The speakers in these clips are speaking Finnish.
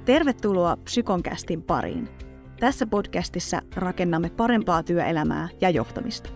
Tervetuloa Psykoncastin pariin. Tässä podcastissa rakennamme parempaa työelämää ja johtamista.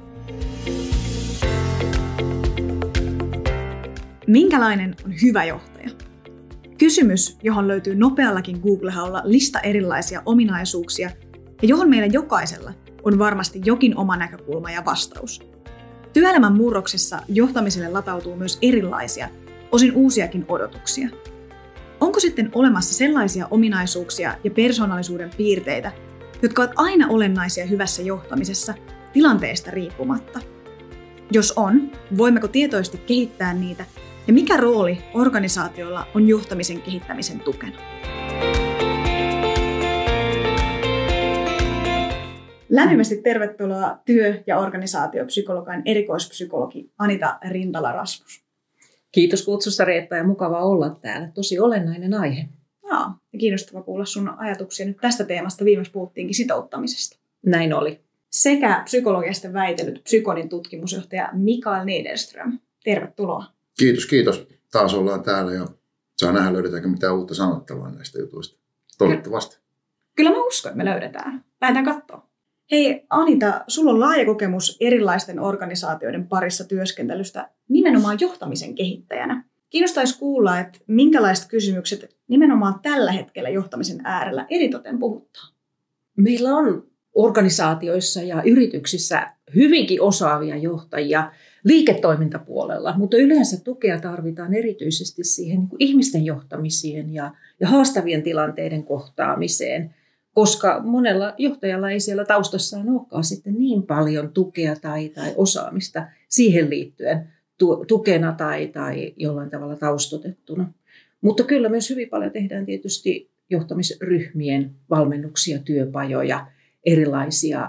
Minkälainen on hyvä johtaja? Kysymys, johon löytyy nopeallakin Google-haulla lista erilaisia ominaisuuksia ja johon meillä jokaisella on varmasti jokin oma näkökulma ja vastaus. Työelämän murroksessa johtamiselle latautuu myös erilaisia, osin uusiakin odotuksia. Onko sitten olemassa sellaisia ominaisuuksia ja persoonallisuuden piirteitä, jotka ovat aina olennaisia hyvässä johtamisessa tilanteesta riippumatta? Jos on, voimmeko tietoisesti kehittää niitä ja mikä rooli organisaatioilla on johtamisen kehittämisen tukena? Lämpimästi tervetuloa työ- ja organisaatiopsykologian erikoispsykologi Anita Rintala-Rasmus. Kiitos kutsusta, Reetta, ja mukava olla täällä. Tosi olennainen aihe. Joo, ja kiinnostava kuulla sun ajatuksia nyt tästä teemasta. Viimeksi puhuttiinkin sitouttamisesta. Näin oli. Sekä psykologiasta väitellyt Psykonin tutkimusjohtaja Mikael Niederström. Tervetuloa. Kiitos. Taas ollaan täällä ja saa nähdä, löydetäänkö mitään uutta sanottavaa näistä jutuista. Toivottavasti. Kyllä mä uskon, että me löydetään. Lähdetään katsoa. Hei Anita, sulla on laaja kokemus erilaisten organisaatioiden parissa työskentelystä nimenomaan johtamisen kehittäjänä. Kiinnostaisi kuulla, että minkälaiset kysymykset nimenomaan tällä hetkellä johtamisen äärellä eritoten puhuttaa. Meillä on organisaatioissa ja yrityksissä hyvinkin osaavia johtajia liiketoimintapuolella, mutta yleensä tukea tarvitaan erityisesti siihen niin kuin ihmisten johtamiseen ja haastavien tilanteiden kohtaamiseen, koska monella johtajalla ei siellä taustassaan olekaan sitten niin paljon tukea tai osaamista siihen liittyen tukena tai jollain tavalla taustotettuna. Mutta kyllä myös hyvin paljon tehdään tietysti johtamisryhmien valmennuksia, työpajoja, erilaisia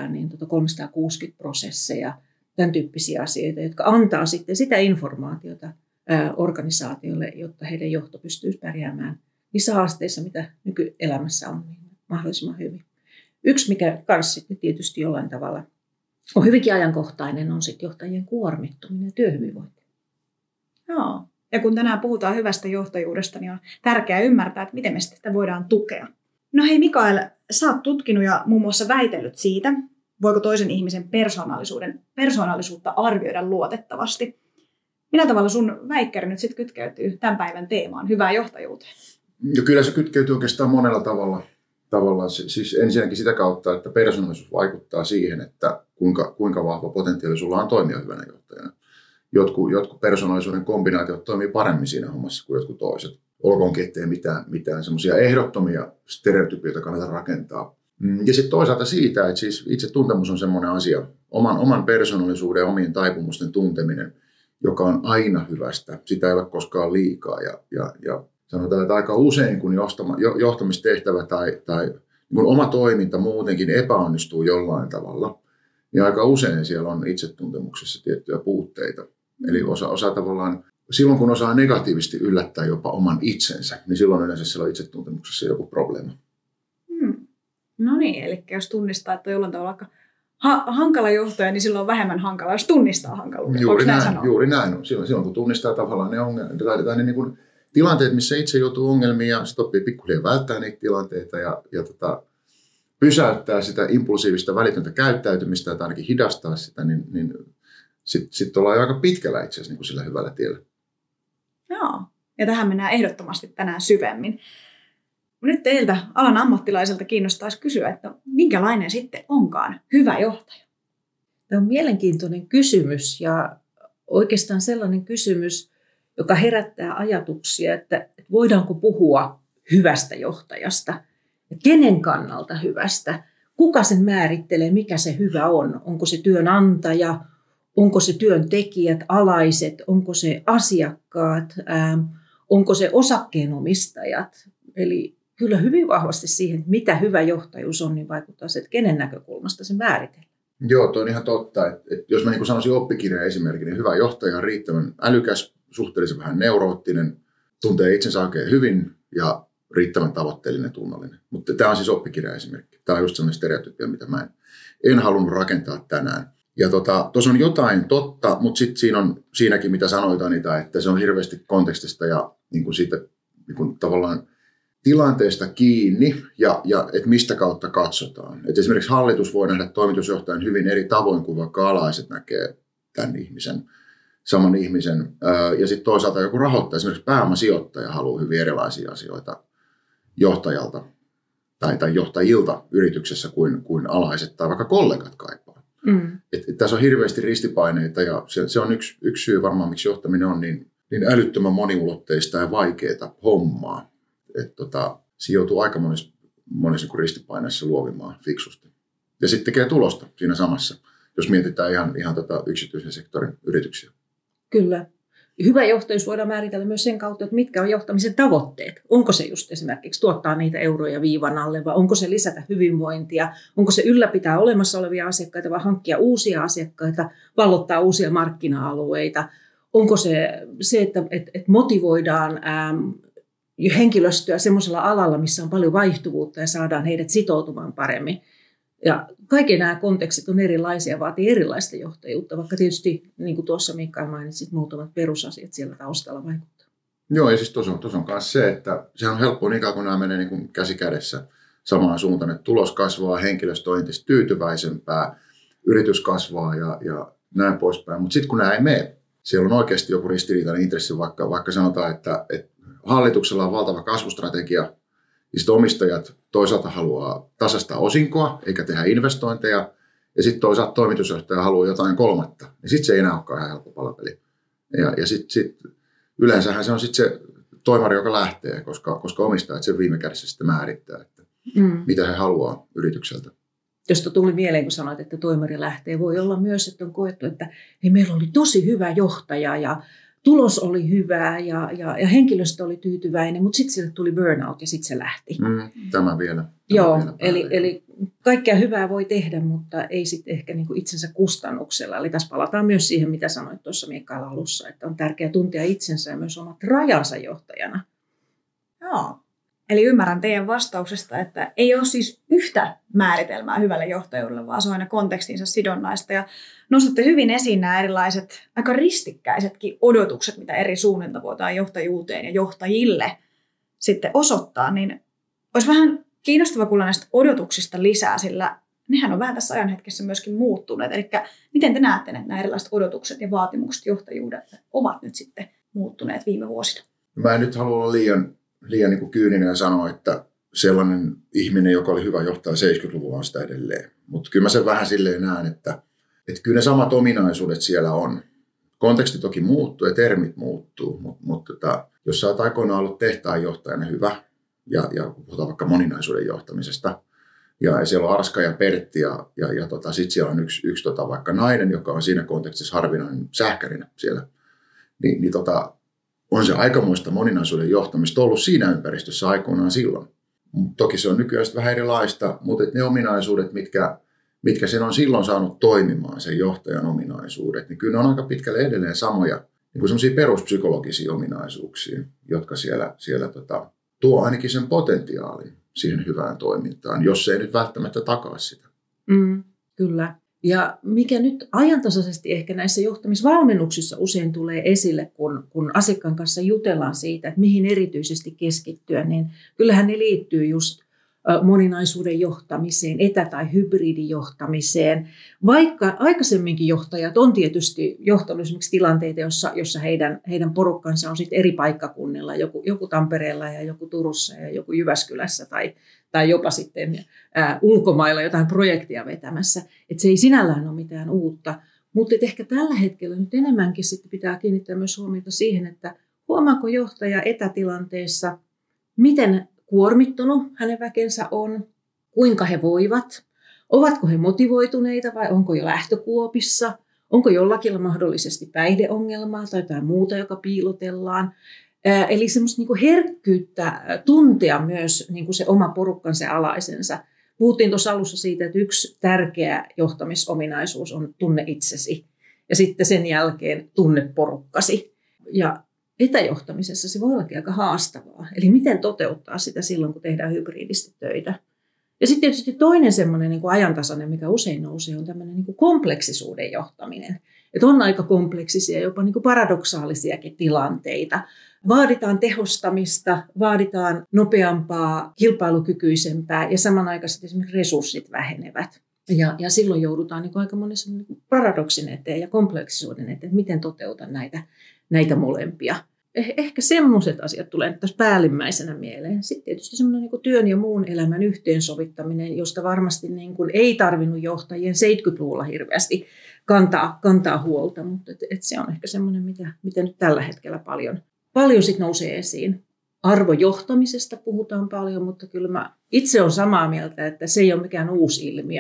360-prosesseja, tämän tyyppisiä asioita, jotka antaa sitten sitä informaatiota organisaatioille, jotta heidän johto pystyisi pärjäämään niissä haasteissa, mitä nykyelämässä on, niin mahdollisimman hyvin. Yksi, mikä kanssa sitten tietysti jollain tavalla on hyvinkin ajankohtainen, on sitten johtajien kuormittuminen ja työhyvinvointi. Joo. Ja kun tänään puhutaan hyvästä johtajuudesta, niin on tärkeää ymmärtää, että miten me sitä voidaan tukea. No hei Mikael, sä oot tutkinut ja muun muassa väitellyt siitä, voiko toisen ihmisen persoonallisuutta arvioida luotettavasti. Millä tavalla sun väikkäri nyt sitten kytkeytyy tämän päivän teemaan, hyvää johtajuuteen? Ja kyllä se kytkeytyy oikeastaan monella tavalla. Siis ensinnäkin sitä kautta, että persoonallisuus vaikuttaa siihen, että kuinka vahva potentiaali sulla on toimia hyvänä johtajana. Jotkut persoonallisuuden kombinaatiot toimii paremmin siinä hommassa kuin jotkut toiset. Olkoonkin, ettei mitään semmoisia ehdottomia stereotypioita kannata rakentaa. Ja sitten toisaalta siitä, että siis itse tuntemus on semmoinen asia, oman persoonallisuuden ja omien taipumusten tunteminen, joka on aina hyvästä. Sitä ei ole koskaan liikaa ja sanotaan, että aika usein, kun johtamistehtävä tai kun oma toiminta muutenkin epäonnistuu jollain tavalla, niin aika usein siellä on itsetuntemuksessa tiettyjä puutteita. Eli osa tavallaan, silloin kun osaa negatiivisesti yllättää jopa oman itsensä, niin silloin yleensä siellä on itsetuntemuksessa joku probleema. No niin, eli jos tunnistaa, että on jollain tavalla aika hankala johtaja, niin silloin on vähemmän hankala, jos tunnistaa hankaluuden. Juuri näin. Silloin kun tunnistaa tavallaan ne ongelmat, tai ne niin kuin tilanteet, missä itse joutuu ongelmiin ja sitten oppii pikkuhiljaa välttää niitä tilanteita ja pysäyttää sitä impulsiivista välitöntä käyttäytymistä tai ainakin hidastaa sitä, niin sitten ollaan jo aika pitkällä itse asiassa niin kuin sillä hyvällä tiellä. Joo, ja tähän mennään ehdottomasti tänään syvemmin. Nyt teiltä alan ammattilaiselta kiinnostaisi kysyä, että minkälainen sitten onkaan hyvä johtaja? Tämä on mielenkiintoinen kysymys ja oikeastaan sellainen kysymys, joka herättää ajatuksia, että voidaanko puhua hyvästä johtajasta ja kenen kannalta hyvästä, kuka sen määrittelee, mikä se hyvä on, onko se työnantaja, onko se työntekijät, alaiset, onko se asiakkaat, onko se osakkeenomistajat. Eli kyllä hyvin vahvasti siihen, mitä hyvä johtajuus on, niin vaikuttaa se, että kenen näkökulmasta se määritellään. Joo, tuo on ihan totta. Että jos mä niin sanoisin oppikirjan esimerkiksi, niin hyvä johtaja on riittävän älykäs, suhteellisen vähän neuroottinen, tuntee itsensä oikein hyvin ja riittävän tavoitteellinen, tunnollinen. Mutta tämä on siis oppikirjan esimerkki. Tämä on just sellainen stereotypia, mitä mä en halunnut rakentaa tänään. Ja tuossa on jotain totta, mutta sitten siinäkin, mitä sanoit Anita, että se on hirveästi kontekstista ja niin kuin siitä niin kuin tavallaan tilanteesta kiinni ja että mistä kautta katsotaan. Et esimerkiksi hallitus voi nähdä toimitusjohtajan hyvin eri tavoin kuin vaikka alaiset näkee tämän ihmisen, saman ihmisen. Ja sitten toisaalta joku rahoittaja, esimerkiksi pääomasijoittaja haluaa hyvin erilaisia asioita johtajalta tai johtajilta yrityksessä kuin alaiset tai vaikka kollegat kaipaa. Tässä on hirveästi ristipaineita ja se on yksi syy varmaan, miksi johtaminen on niin älyttömän moniulotteista ja vaikeaa hommaa. Siinä joutuu aika monessa ristipaineessa luovimaan fiksusti. Ja sitten tekee tulosta siinä samassa, jos mietitään ihan yksityisen sektorin yrityksiä. Kyllä. Hyvä johtajuus voidaan määritellä myös sen kautta, että mitkä on johtamisen tavoitteet. Onko se just esimerkiksi tuottaa niitä euroja viivan alle, vai onko se lisätä hyvinvointia, onko se ylläpitää olemassa olevia asiakkaita, vai hankkia uusia asiakkaita, vallottaa uusia markkina-alueita. Onko se että motivoidaan henkilöstöä semmoisella alalla, missä on paljon vaihtuvuutta ja saadaan heidät sitoutumaan paremmin. Ja kaikki nämä kontekstit on erilaisia, vaatii erilaista johtajuutta, vaikka tietysti, niin kuin tuossa Mikael mainitsit, muutamat perusasiat siellä taustalla vaikuttaa. Joo, ja siis tuossa on myös se, että se on helppoa niin kauan, kun nämä menee niin kuin käsi kädessä samaan suuntaan, että tulos kasvaa, henkilöstö on entistä tyytyväisempää, yritys kasvaa ja näin poispäin. Mutta sitten kun nämä ei mene, siellä on oikeasti joku ristiriitainen intressi, vaikka sanotaan, että hallituksella on valtava kasvustrategia, ja sitten omistajat toisaalta haluaa tasasta osinkoa, eikä tehdä investointeja, ja sitten toisaalta toimitusjohtaja haluaa jotain kolmatta. Ja sitten se ei enää olekaan ihan helppo palapeli. Ja sitten yleensähän se on sitten se toimari, joka lähtee, koska omistajat sen viime kädessä sitten määrittää, että mitä he haluaa yritykseltä. Josta tuli mieleen, kun sanoit, että toimari lähtee. Voi olla myös, että on koettu, että hei, meillä oli tosi hyvä johtaja ja tulos oli hyvää ja henkilöstö oli tyytyväinen, mutta sitten sille tuli burnout ja sitten se lähti. Tämä vielä. Joo, eli kaikkea hyvää voi tehdä, mutta ei sitten ehkä niinku itsensä kustannuksella. Eli tässä palataan myös siihen, mitä sanoit tuossa Mikael alussa, että on tärkeää tuntea itsensä ja myös omat rajansa johtajana. Joo. Eli ymmärrän teidän vastauksesta, että ei ole siis yhtä määritelmää hyvälle johtajuudelle, vaan se on aina kontekstinsa sidonnaista. Ja nostatte hyvin esiin nämä erilaiset, aika ristikkäisetkin odotukset, mitä eri suunnilta voidaan johtajuuteen ja johtajille sitten osoittaa. Niin olisi vähän kiinnostava kuulla näistä odotuksista lisää, sillä nehän on vähän tässä ajanhetkessä myöskin muuttuneet. Eli miten te näette, että nämä erilaiset odotukset ja vaatimukset johtajuudelle ovat nyt sitten muuttuneet viime vuosina? Mä en nyt halua olla liian niin kuin kyyninen ja sanoa, että sellainen ihminen, joka oli hyvä johtaja 70-luvulla, on sitä edelleen. Mutta kyllä mä sen vähän silleen näen, että kyllä ne samat ominaisuudet siellä on. Konteksti toki muuttuu ja termit muuttuu, mutta jos sä oot aikoinaan ollut tehtaanjohtajana hyvä, ja puhutaan vaikka moninaisuuden johtamisesta, ja siellä on Arska ja Pertti, ja sitten siellä on yksi vaikka nainen, joka on siinä kontekstissa harvinainen sähkärinä siellä, niin on se aikamoista moninaisuuden johtamista ollut siinä ympäristössä aikoinaan silloin. Toki se on nykyään vähän erilaista, mutta ne ominaisuudet, mitkä sen on silloin saanut toimimaan, sen johtajan ominaisuudet, niin kyllä ne on aika pitkälle edelleen samoja, niin kuin semmoisia peruspsykologisia ominaisuuksia, jotka siellä tuo ainakin sen potentiaalin siihen hyvään toimintaan, jos se ei nyt välttämättä takaa sitä. Kyllä. Ja mikä nyt ajantasaisesti ehkä näissä johtamisvalmennuksissa usein tulee esille, kun asiakkaan kanssa jutellaan siitä, että mihin erityisesti keskittyä, niin kyllähän ne liittyy just moninaisuuden johtamiseen, etä- tai hybridijohtamiseen. Vaikka aikaisemminkin johtajat on tietysti johtanut esimerkiksi tilanteita, jossa heidän porukkansa on sitten eri paikkakunnilla, joku Tampereella ja joku Turussa ja joku Jyväskylässä tai jopa sitten ulkomailla jotain projektia vetämässä. Että se ei sinällään ole mitään uutta, mutta ehkä tällä hetkellä nyt enemmänkin sitten pitää kiinnittää myös huomiota siihen, että huomaako johtaja etätilanteessa, miten kuormittunut hänen väkensä on, kuinka he voivat, ovatko he motivoituneita vai onko jo lähtökuopissa, onko jollakin mahdollisesti päihdeongelmaa tai jotain muuta, joka piilotellaan. Eli semmoista niin kuin herkkyyttä tuntea myös niin kuin se oma porukkansa alaisensa. Puhuttiin tuossa alussa siitä, että yksi tärkeä johtamisominaisuus on tunne itsesi ja sitten sen jälkeen tunne porukkasi. Ja etäjohtamisessa se voi ollakin aika haastavaa. Eli miten toteuttaa sitä silloin, kun tehdään hybridisti töitä. Ja sitten tietysti toinen semmoinen niin kuin ajantasainen, mikä usein nousee, on tämmöinen niin kuin kompleksisuuden johtaminen. Että on aika kompleksisia, jopa niin kuin paradoksaalisiakin tilanteita. Vaaditaan tehostamista, vaaditaan nopeampaa, kilpailukykyisempää ja samanaikaisesti esimerkiksi resurssit vähenevät. Ja silloin joudutaan niin kuin aika monessa niin kuin paradoksin eteen ja kompleksisuuden eteen, että miten toteutan näitä molempia. Ehkä semmoiset asiat tulee tässä päällimmäisenä mieleen. Sitten tietysti semmoinen niin kuin työn ja muun elämän yhteensovittaminen, josta varmasti niin kuin ei tarvinnut johtajien 70-luvulla hirveästi kantaa huolta, mutta se on ehkä semmoinen, mitä nyt tällä hetkellä paljon sit nousee esiin. Arvojohtamisesta puhutaan paljon, mutta kyllä mä itse olen samaa mieltä, että se ei ole mikään uusi ilmiö.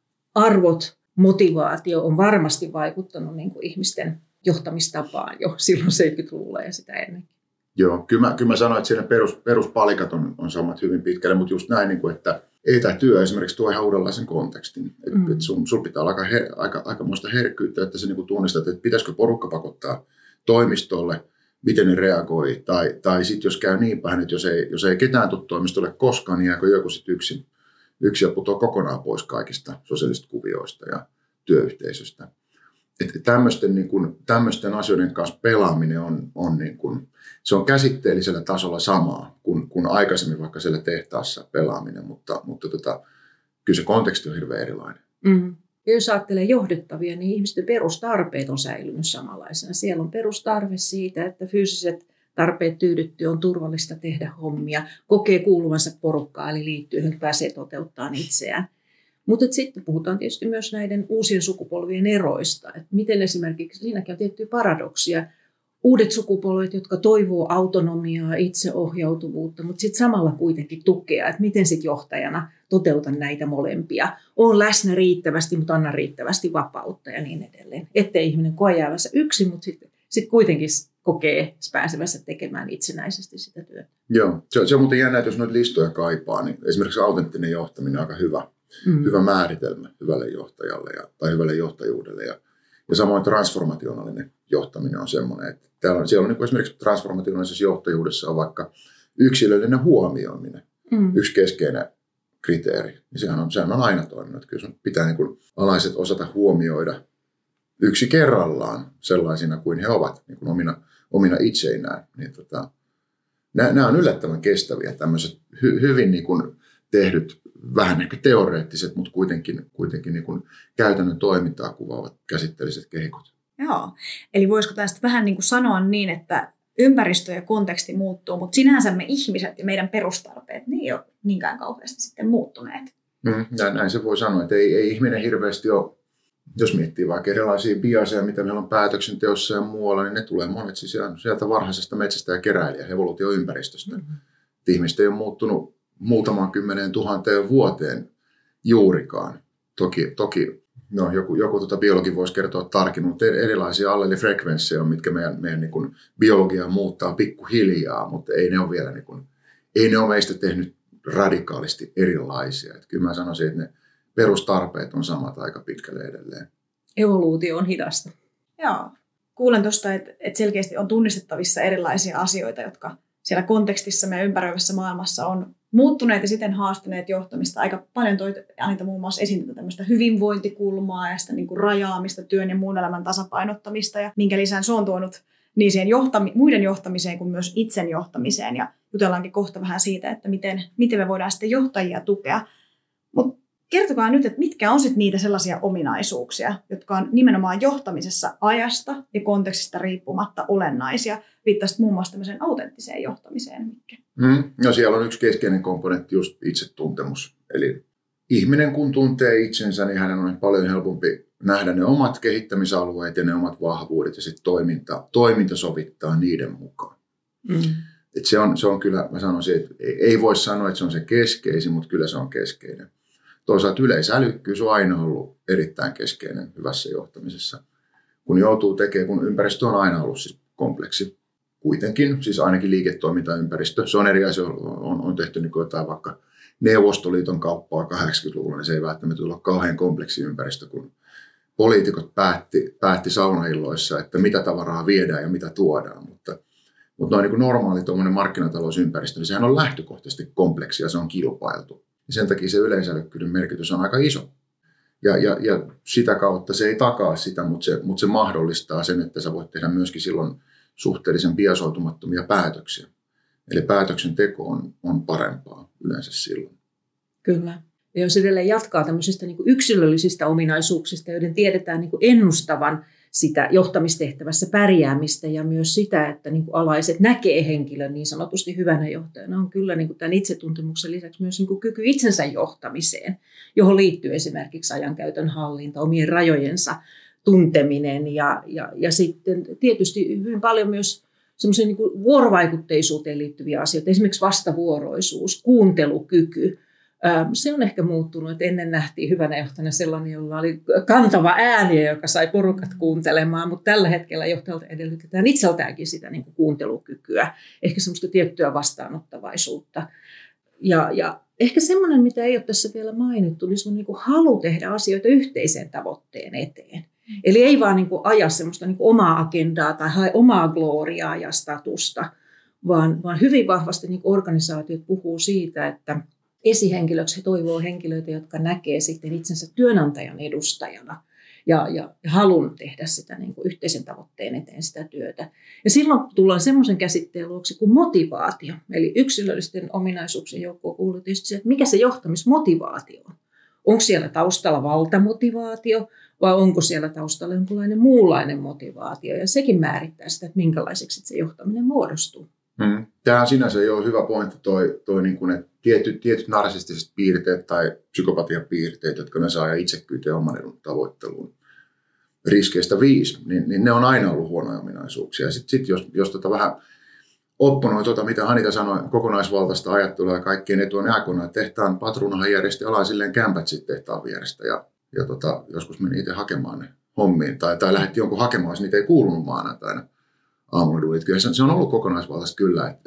Arvot, motivaatio on varmasti vaikuttanut niin kuin ihmisten johtamistapaan jo silloin 70-luvulla ja sitä ennen. Joo, kyllä mä sanoin, että siinä peruspalikat on samat hyvin pitkälle, mutta just näin, niin kuin, että ei tämä työ esimerkiksi tuo ihan uudenlaisen kontekstin. Että sun pitää olla aikamoista herkkyyttä, että sä niin kuin tunnistat, että pitäisikö porukka pakottaa toimistolle, miten ne reagoi, tai sitten jos käy niin päin, että jos ei ketään tule toimistolle koskaan, niin jääkö joku sitten yksin ja putoaa kokonaan pois kaikista sosiaalisista kuvioista ja työyhteisöstä. Että tämmöisten asioiden kanssa pelaaminen on niin kuin, se on käsitteellisellä tasolla samaa kuin aikaisemmin vaikka siellä tehtaassa pelaaminen, mutta kyllä se konteksti on hirveän erilainen. Ja jos ajattelee johdettavia, niin ihmisten perustarpeet on säilynyt samanlaisena. Siellä on perustarve siitä, että fyysiset tarpeet tyydyttyä, on turvallista tehdä hommia, kokee kuuluvansa porukkaan, eli liittyy, että pääsee toteuttamaan itseään. Mutta sitten puhutaan tietysti myös näiden uusien sukupolvien eroista, että miten esimerkiksi, siinäkin on tiettyjä paradoksia, uudet sukupolvet, jotka toivoo autonomiaa, itseohjautuvuutta, mutta sitten samalla kuitenkin tukea, että miten sitten johtajana toteutan näitä molempia. On läsnä riittävästi, mutta anna riittävästi vapautta ja niin edelleen. Ettei ihminen koe jäävänsä yksin, mutta sitten kuitenkin kokee pääsevänsä tekemään itsenäisesti sitä työtä. Joo, se on muuten jännä, että jos noita listoja kaipaa, niin esimerkiksi autenttinen johtaminen on aika hyvä määritelmä hyvälle johtajalle tai hyvälle johtajuudelle. Ja samoin transformationaalinen johtaminen on semmoinen, että siellä on niin esimerkiksi transformationaalisessa johtajuudessa on vaikka yksilöllinen huomioiminen, yksi keskeinen kriteeri. Ja sehän on aina toiminut. Kyllä sun pitää niin kuin alaiset osata huomioida yksi kerrallaan sellaisina kuin he ovat niin kuin omina itseinään. Niin nämä on yllättävän kestäviä, tämmöiset hyvin niin kuin tehdyt, vähän ehkä teoreettiset, mutta kuitenkin niin kuin käytännön toimintaa kuvaavat käsitteelliset kehikot. Joo, eli voisiko tästä vähän niin kuin sanoa niin, että ympäristö ja konteksti muuttuu, mutta sinänsä me ihmiset ja meidän perustarpeet, ne ei ole niinkään kauheasti sitten muuttuneet. Näin se voi sanoa, että ei ihminen hirveästi ole, jos miettii vaikka erilaisia biaseja, mitä meillä on päätöksenteossa ja muualla, niin ne tulee monet sieltä varhaisesta metsästä ja keräilijä evoluutioympäristöstä. Ihmiset ei ole muuttunut muutamaan 10 000 vuoteen juurikaan. Toki no, joku biologi voisi kertoa tarkemmin, mutta erilaisia allelifrekvenssejä on, mitkä meidän niin kuin biologiaa muuttaa pikkuhiljaa, mutta ei ne ole vielä ei ne ole meistä tehnyt radikaalisti erilaisia. Että kyllä mä sanoisin, että ne perustarpeet on samat aika pitkälle edelleen. Evoluutio on hidasta. Joo. Kuulen tuosta, että selkeästi on tunnistettavissa erilaisia asioita, jotka siellä kontekstissa meidän ympäröivässä maailmassa on muuttuneet ja siten haastaneet johtamista. Aika paljon Anita muun muassa esiin tämmöistä hyvinvointikulmaa ja sitä niin kuin rajaamista, työn ja muun elämän tasapainottamista ja minkä lisään se on tuonut niin siihen muiden johtamiseen kuin myös itsen johtamiseen. Ja jutellaankin kohta vähän siitä, että miten me voidaan sitten johtajia tukea. Mutta kertokaa nyt, että mitkä on sitten niitä sellaisia ominaisuuksia, jotka on nimenomaan johtamisessa ajasta ja kontekstista riippumatta olennaisia. Viittasit muun muassa tämmöiseen autenttiseen johtamiseen. No siellä on yksi keskeinen komponentti just itsetuntemus. Eli ihminen kun tuntee itsensä, niin hänen on paljon helpompi nähdä ne omat kehittämisalueet ja ne omat vahvuudet ja sitten toiminta sovittaa niiden mukaan. Et se on kyllä, mä sanoisin, että ei voi sanoa, että se on se keskeisin, mutta kyllä se on keskeinen. Toisaalta yleisälykkyys on aina ollut erittäin keskeinen hyvässä johtamisessa. Kun joutuu tekemään, kun ympäristö on aina ollut siis kompleksi. Kuitenkin, siis ainakin liiketoimintaympäristö, se on eri asia, on tehty niin jotain vaikka Neuvostoliiton kauppaa 80-luvulla, niin se ei välttämättä ole kauhean kompleksi ympäristö, kun poliitikot päätti saunailloissa, että mitä tavaraa viedään ja mitä tuodaan. Mutta noin niin kuin normaali tuommoinen markkinatalousympäristö, niin sehän on lähtökohtaisesti kompleksi ja se on kilpailtu. Ja sen takia se yleisälykkyyden merkitys on aika iso. Ja sitä kautta se ei takaa sitä, mutta se mahdollistaa sen, että sä voit tehdä myöskin silloin suhteellisen biasoitumattomia päätöksiä. Eli päätöksenteko on parempaa yleensä silloin. Kyllä. Ja jos edelleen jatkaa tämmöisistä niin kuin yksilöllisistä ominaisuuksista, joiden tiedetään niin kuin ennustavan sitä johtamistehtävässä pärjäämistä ja myös sitä, että niin kuin alaiset näkee henkilön niin sanotusti hyvänä johtajana, on kyllä niin kuin tämän itsetuntemuksen lisäksi myös niin kuin kyky itsensä johtamiseen, johon liittyy esimerkiksi ajankäytön hallinta, omien rajojensa tunteminen ja sitten tietysti hyvin paljon myös semmoiseen niin kuin vuorovaikutteisuuteen liittyviä asioita, esimerkiksi vastavuoroisuus, kuuntelukyky. Se on ehkä muuttunut, että ennen nähtiin hyvänä johtajana sellainen, jolla oli kantava ääni, joka sai porukat kuuntelemaan, mutta tällä hetkellä johtajalta edellytetään itseltäänkin sitä niin kuin kuuntelukykyä, ehkä semmoista tiettyä vastaanottavaisuutta. Ja ehkä semmoinen, mitä ei ole tässä vielä mainittu, niin semmoinen niin kuin halu tehdä asioita yhteisen tavoitteen eteen. Eli ei vaan niin kuin aja semmoista niin kuin omaa agendaa tai hae omaa gloriaa ja statusta, vaan hyvin vahvasti niin kuin organisaatiot puhuu siitä, että esihenkilöksi he toivoo henkilöitä, jotka näkee sitten itsensä työnantajan edustajana ja halun tehdä sitä niin kuin yhteisen tavoitteen eteen sitä työtä. Ja silloin tullaan semmoisen käsitteen luoksi kuin motivaatio. Eli yksilöllisten ominaisuuksien joukkoon kuuluu tietysti se, että mikä se johtamismotivaatio on. Onko siellä taustalla valtamotivaatio vai onko siellä taustalla jonkinlainen muunlainen motivaatio? Ja sekin määrittää sitä, että minkälaiseksi se johtaminen muodostuu. Tämä sinänsä ei ole hyvä pointti, toi niin kuin, että tietyt narsistiset piirteet tai psykopatiapiirteet, jotka ne saa itsekkyyteen ja oman edun tavoitteluun riskeistä 5, niin ne on aina ollut huonoja ominaisuuksia. Sitten jos vähän opponoi mitä Anita sanoi, kokonaisvaltaista ajattelua ja kaikkien etu on jääkona, että tehtaan patruunahan järjesti alaisilleen kämpät sitten tehtaan vierestä ja joskus meni itse hakemaan ne hommiin tai lähetti jonkun hakemaan, jos niitä ei kuulunut maanantaina aamulla duunit. Kyllä se on ollut kokonaisvaltaista kyllä,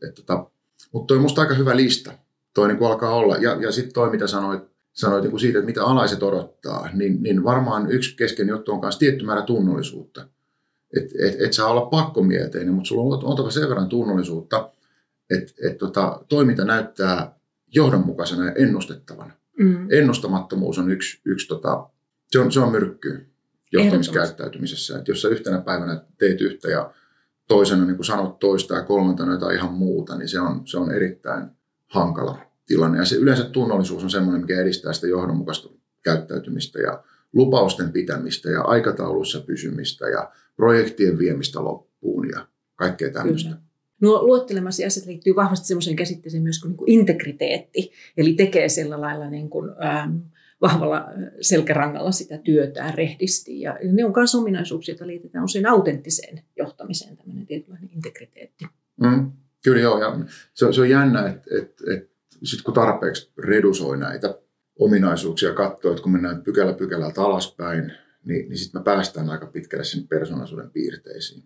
mutta toi on musta aika hyvä lista. Toi niin kuin alkaa olla. Ja sitten toi, mitä sanoit niin kuin siitä, että mitä alaiset odottaa, niin varmaan yksi keskeinen juttu on myös tietty määrä tunnollisuutta. Et saa olla pakkomielteinen, mutta sulla on oltava sen verran tunnollisuutta, että toiminta näyttää johdonmukaisena ja ennustettavana. Ennustamattomuus on yksi se on myrkky johtamiskäyttäytymisessä. Että jos sä yhtenä päivänä teet yhtä ja toisena niin kuin sanot toista ja kolmantena jotain ihan muuta, niin se on erittäin hankala tilanne. Ja se yleensä tunnollisuus on semmoinen, mikä edistää sitä johdonmukaista käyttäytymistä ja lupausten pitämistä ja aikatauluissa pysymistä ja projektien viemistä loppuun ja kaikkea tämmöistä. Kyllä. Nuo luettelemasi asiat liittyy vahvasti semmoiseen käsitteeseen myös kuin integriteetti, eli tekee sillä lailla niin kuin, vahvalla selkärangalla sitä työtään rehdisti. Ja ne on myös ominaisuuksia, joita liitetään usein autenttiseen johtamiseen, tämmöinen tietynlainen integriteetti. Kyllä joo, ja se on jännä, että sitten kun tarpeeksi redusoi näitä ominaisuuksia katsoo, että kun mennään pykälältä alaspäin, niin sitten me päästään aika pitkälle sinne persoonallisuuden piirteisiin.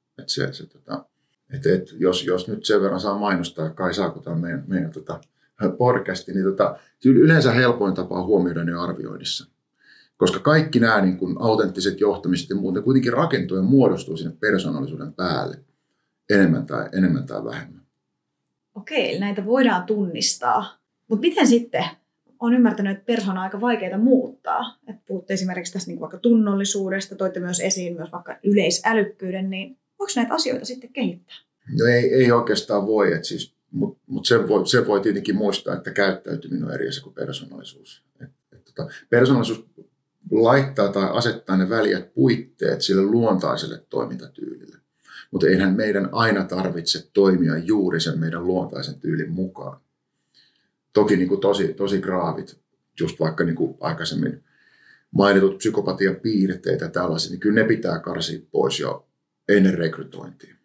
Jos nyt sen verran saa mainostaa, kai saa, kun tämä on meidän podcasti, niin yleensä helpoin tapa on huomioida ne arvioinnissa. Koska kaikki nämä niin kuin autenttiset johtamiset ja muuten kuitenkin rakentuu ja muodostuu sinne persoonallisuuden päälle enemmän tai vähemmän. Okei, eli näitä voidaan tunnistaa. Mutta miten sitten? Olen ymmärtänyt, että persoona on aika vaikeaa muuttaa. Et puhutte esimerkiksi tästä niin vaikka tunnollisuudesta, toitte myös esiin myös vaikka yleisälykkyyden, niin voiko näitä asioita sitten kehittää? No ei oikeastaan voi, mutta se voi tietenkin muistaa, että käyttäytyminen on eri asia kuin persoonallisuus. Persoonallisuus laittaa tai asettaa ne väljät puitteet sille luontaiselle toimintatyylille. Mutta eihän meidän aina tarvitse toimia juuri sen meidän luontaisen tyylin mukaan. Toki niin kuin tosi graavit, just vaikka niin kuin aikaisemmin mainitut psykopatiapiirteet ja tällaiset, niin kyllä ne pitää karsia pois jo ennen rekrytointia.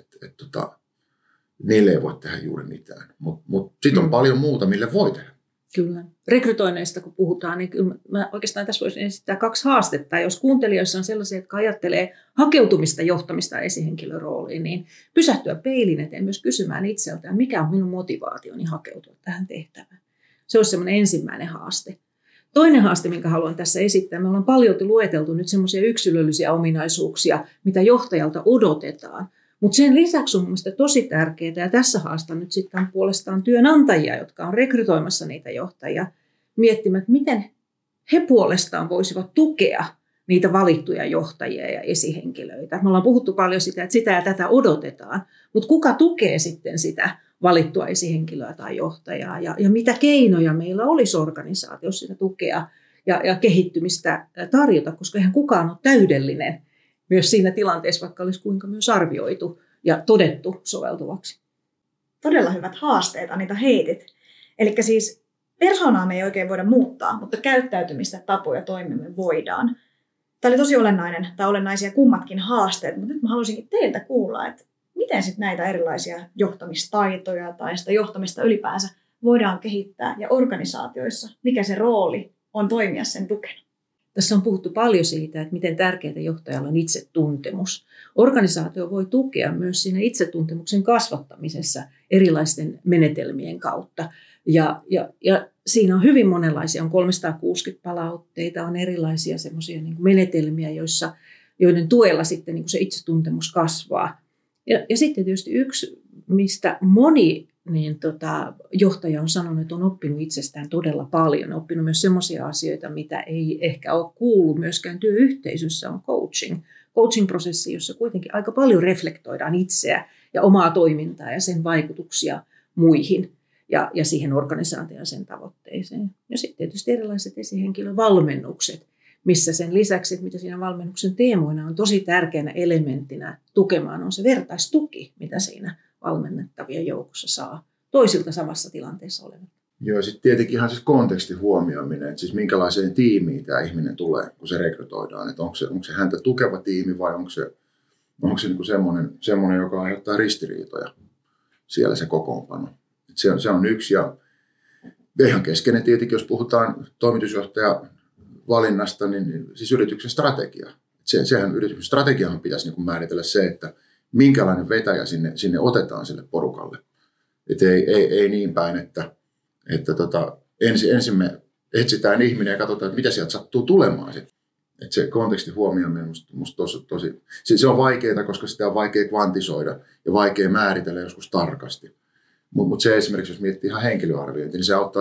Niille ei voi tehdä juuri mitään, mutta sitten on paljon muuta, mille voi tehdä. Kyllä. Rekrytoinneista kun puhutaan, niin kyllä mä oikeastaan tässä voisin esittää 2 haastetta. Jos kuuntelijoissa on sellaisia, jotka ajattelee hakeutumista johtamista esihenkilörooliin, niin pysähtyä peilin eteen myös kysymään itseltään, mikä on minun motivaationi hakeutua tähän tehtävään. Se olisi semmoinen ensimmäinen haaste. Toinen haaste, minkä haluan tässä esittää, me ollaan paljolti lueteltu nyt semmoisia yksilöllisiä ominaisuuksia, mitä johtajalta odotetaan. Mutta sen lisäksi on mielestäni tosi tärkeää, ja tässä haastan nyt sitten puolestaan työnantajia, jotka on rekrytoimassa niitä johtajia, miettimään, että miten he puolestaan voisivat tukea niitä valittuja johtajia ja esihenkilöitä. Me ollaan puhuttu paljon sitä, että sitä ja tätä odotetaan, mutta kuka tukee sitten sitä valittua esihenkilöä tai johtajaa ja mitä keinoja meillä olisi organisaatiossa sitä tukea ja kehittymistä tarjota, koska eihän kukaan ole täydellinen myös siinä tilanteessa, vaikka olisi kuinka myös arvioitu ja todettu soveltuvaksi. Todella hyvät haasteet, Anita, heitit. Eli siis persoonaa me ei oikein voida muuttaa, mutta käyttäytymistä, tapoja, toimimme voidaan. Tämä oli tosi olennaisia kummatkin haasteet, mutta nyt mä haluaisinkin teiltä kuulla, että miten sitten näitä erilaisia johtamistaitoja tai sitä johtamista ylipäänsä voidaan kehittää ja organisaatioissa, mikä se rooli on toimia sen tukena. Tässä on puhuttu paljon siitä, että miten tärkeää johtajalla on itsetuntemus. Organisaatio voi tukea myös siinä itsetuntemuksen kasvattamisessa erilaisten menetelmien kautta. Ja siinä on hyvin monenlaisia, on 360 palautteita, on erilaisia semmoisia niin kuin menetelmiä, joiden tuella sitten niin kuin se itsetuntemus kasvaa. Ja sitten tietysti yksi, mistä moni johtaja on sanonut, että on oppinut itsestään todella paljon. On oppinut myös semmoisia asioita, mitä ei ehkä ole kuullut myöskään työyhteisössä, on coaching. Coaching-prosessi, jossa kuitenkin aika paljon reflektoidaan itseä ja omaa toimintaa ja sen vaikutuksia muihin ja siihen organisaatioon sen tavoitteeseen. Ja sitten tietysti erilaiset esihenkilövalmennukset, missä sen lisäksi, että mitä siinä valmennuksen teemoina on tosi tärkeänä elementtinä tukemaan, on se vertaistuki, mitä siinä valmennettavien joukossa saa toisilta samassa tilanteessa olevan. Joo, sitten tietenkin ihan siis kontekstin huomioiminen, että siis minkälaiseen tiimiin tämä ihminen tulee, kun se rekrytoidaan. Että onko se häntä tukeva tiimi vai onko se niin kuin semmoinen, joka aiheuttaa ristiriitoja siellä se kokoonpano. Se on yksi ja ihan keskeinen tietenkin, jos puhutaan toimitusjohtajan valinnasta, niin siis yrityksen strategia. Sehän yrityksen strategiahan pitäisi niin kuin määritellä se, että minkälainen vetäjä sinne otetaan sille porukalle. Et ei niin päin, että ensin me etsitään ihminen ja katsotaan, että mitä sieltä sattuu tulemaan. Et se kontekstin huomioiminen on musta tosi... Se on vaikeaa, koska sitä on vaikea kvantisoida ja vaikea määritellä joskus tarkasti. Mutta se esimerkiksi, jos miettii ihan henkilöarviointia, niin se auttaa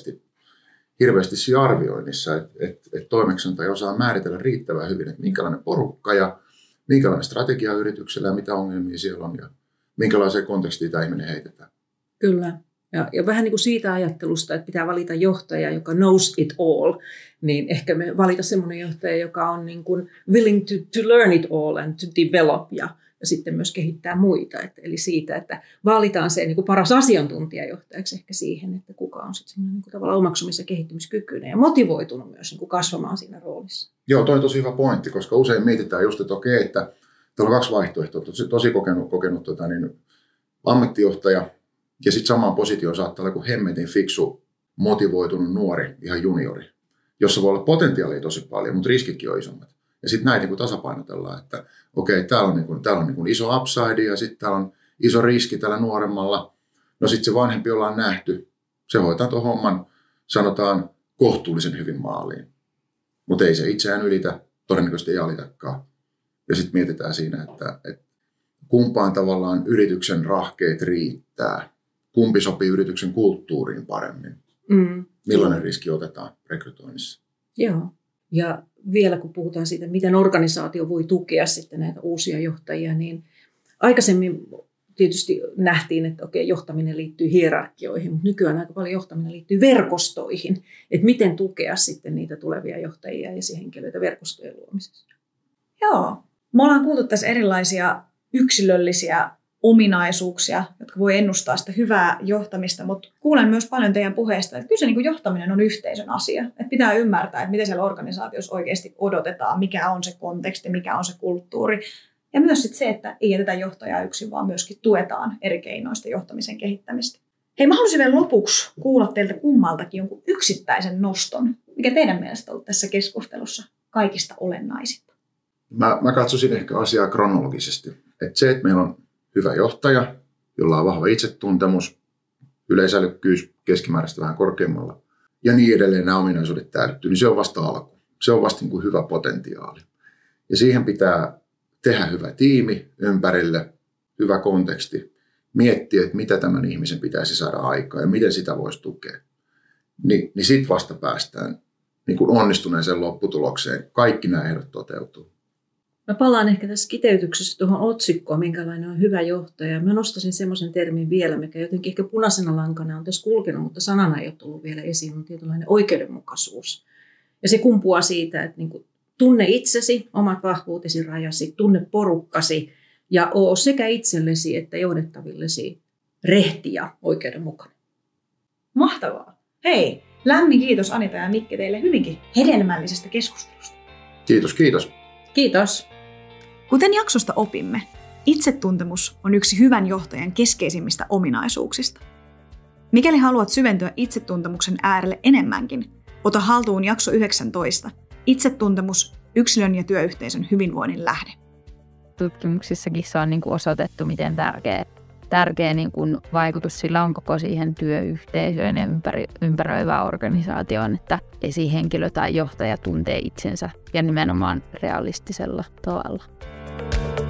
hirveästi siinä arvioinnissa, että toimeksiantaja osaa määritellä riittävän hyvin, että minkälainen porukka ja minkälainen strategia yrityksellä ja mitä ongelmia siellä on ja minkälaiseen kontekstiin tämä ihminen heitetään. Kyllä. Ja vähän niin kuin siitä ajattelusta, että pitää valita johtaja, joka knows it all, niin ehkä me valita semmoinen johtaja, joka on niin kuin willing to learn it all and to develop ja sitten myös kehittää muita. Eli siitä, että valitaan se niin kuin paras asiantuntijajohtajaksi ehkä siihen, että kuka on sitten semmoinen niin kuin tavallaan omaksumis- ja kehittymiskykyinen ja motivoitunut myös niin kuin kasvamaan siinä roolissa. Joo, toi on tosi hyvä pointti, koska usein mietitään just, että okei, että täällä on kaksi vaihtoehtoa. Tosi kokenut ammattijohtaja ja sitten samaan positioon saattaa olla kuin hemmetin fiksu, motivoitunut nuori, ihan juniori, jossa voi olla potentiaalia tosi paljon, mutta riskitkin on isommat. Ja sitten näitä niin tasapainotellaan, että okei, täällä on niin kuin iso upside ja sitten täällä on iso riski tällä nuoremmalla. No sitten se vanhempi ollaan nähty. Se hoitaa tuon homman, sanotaan, kohtuullisen hyvin maaliin. Mutta ei se itseään ylitä, todennäköisesti ei alitakaan. Ja sitten mietitään siinä, että kumpaan tavallaan yrityksen rahkeet riittää. Kumpi sopii yrityksen kulttuuriin paremmin. Millainen riski otetaan rekrytoinnissa? Joo. Ja vielä kun puhutaan siitä, miten organisaatio voi tukea sitten näitä uusia johtajia, niin aikaisemmin tietysti nähtiin, että okei, johtaminen liittyy hierarkioihin, mutta nykyään aika paljon johtaminen liittyy verkostoihin. Että miten tukea sitten niitä tulevia johtajia ja esihenkilöitä verkostojen luomisessa. Joo. Me ollaan kuultu tässä erilaisia yksilöllisiä ominaisuuksia, jotka voi ennustaa sitä hyvää johtamista, mutta kuulen myös paljon teidän puheesta, että kyllä se niin kuin johtaminen on yhteisön asia. Että pitää ymmärtää, että miten siellä organisaatiossa oikeasti odotetaan, mikä on se konteksti, mikä on se kulttuuri. Ja myös sit se, että ei jätetä johtajaa yksin, vaan myöskin tuetaan eri keinoista johtamisen kehittämistä. Hei, mä haluaisin vielä lopuksi kuulla teiltä kummaltakin jonkun yksittäisen noston, mikä teidän mielestä on ollut tässä keskustelussa kaikista olennaisinta. Mä katsoisin ehkä asiaa kronologisesti. Että se, että meillä on hyvä johtaja, jolla on vahva itsetuntemus, yleisälykkyys keskimääräistä vähän korkeammalla ja niin edelleen nämä ominaisuudet täyttyy, niin se on vasta alku. Se on vasta niin kuin hyvä potentiaali. Ja siihen pitää tehdä hyvä tiimi ympärille, hyvä konteksti, miettiä, että mitä tämän ihmisen pitäisi saada aikaan ja miten sitä voisi tukea. Niin sitten vasta päästään niin kuin onnistuneeseen lopputulokseen. Kaikki nämä ehdot toteutuu. Mä palaan ehkä tässä kiteytyksessä tuohon otsikkoon, minkälainen on hyvä johtaja. Mä nostaisin semmoisen termin vielä, mikä jotenkin ehkä punaisena lankana on tässä kulkenut, mutta sanana ei ole tullut vielä esiin, on tietynlainen oikeudenmukaisuus. Ja se kumpuaa siitä, että niin kuin tunne itsesi, omat vahvuutesi, rajasi, tunne porukkasi ja oo sekä itsellesi että johdettavillesi rehti ja oikeudenmukainen. Mahtavaa. Hei, lämmin kiitos Anita ja Mikke teille hyvinkin hedelmällisestä keskustelusta. Kiitos, kiitos. Kiitos. Kuten jaksosta opimme, itsetuntemus on yksi hyvän johtajan keskeisimmistä ominaisuuksista. Mikäli haluat syventyä itsetuntemuksen äärelle enemmänkin, ota haltuun jakso 19, Itsetuntemus, yksilön ja työyhteisön hyvinvoinnin lähde. Tutkimuksissakin se on niin kuin osoitettu, miten tärkeä niin kuin vaikutus sillä on koko siihen työyhteisöön ja ympäröivään organisaatioon, että esihenkilö tai johtaja tuntee itsensä ja nimenomaan realistisella tavalla.